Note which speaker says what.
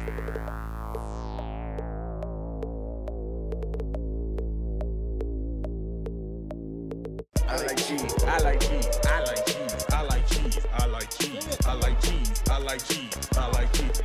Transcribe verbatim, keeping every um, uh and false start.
Speaker 1: I like cheese, I like cheese, I like cheese, I like cheese, I like cheese, I like cheese, I like cheese, I like cheese,